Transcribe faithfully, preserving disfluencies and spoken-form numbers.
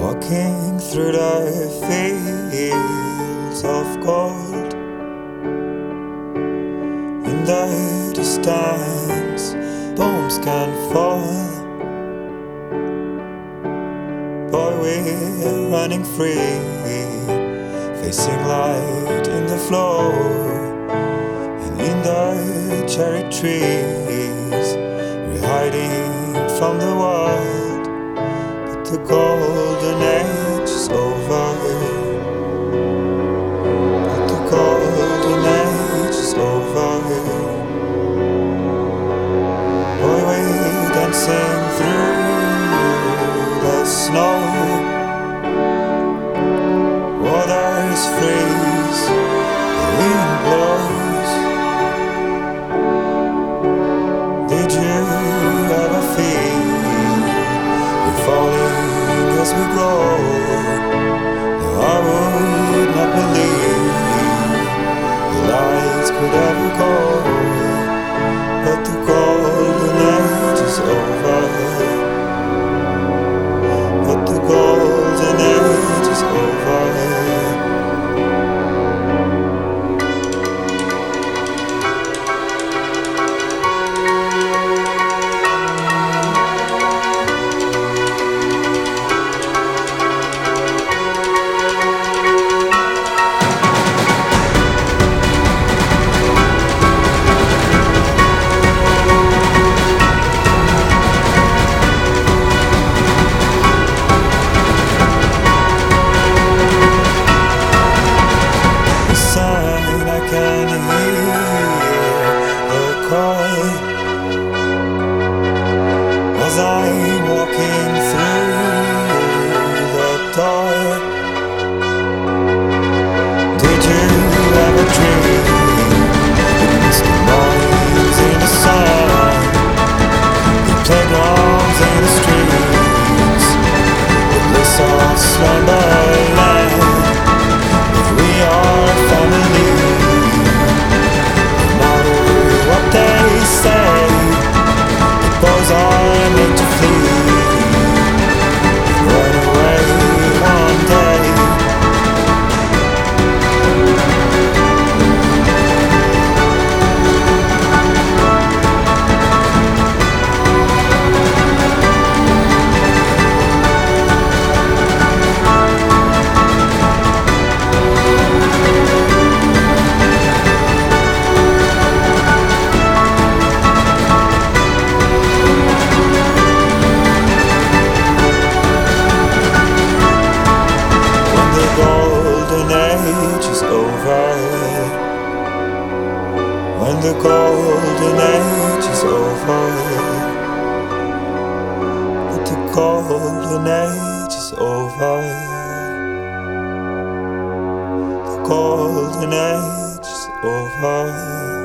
Walking through the fields of gold, in the distance bombs can fall. Boy, we're running free, facing light in the floor, and in the cherry trees we're hiding from the world. But the golden age is over. But the golden age is over. Boy, we're dancing through the snow. Waters freeze, the wind blows. Did you ever feel we're falling as we grow? No, I would not believe the lights could ever go. But the golden age is over. But the golden age is over. As I'm walking through the door, did you ever dream it's the mornings in the sun, the playgrounds in the streets, the bliss of slumberland, that we are family? No matter what they say, boys are made to flee, run away one day. When the golden age is over, but the golden age is over. The golden age is over.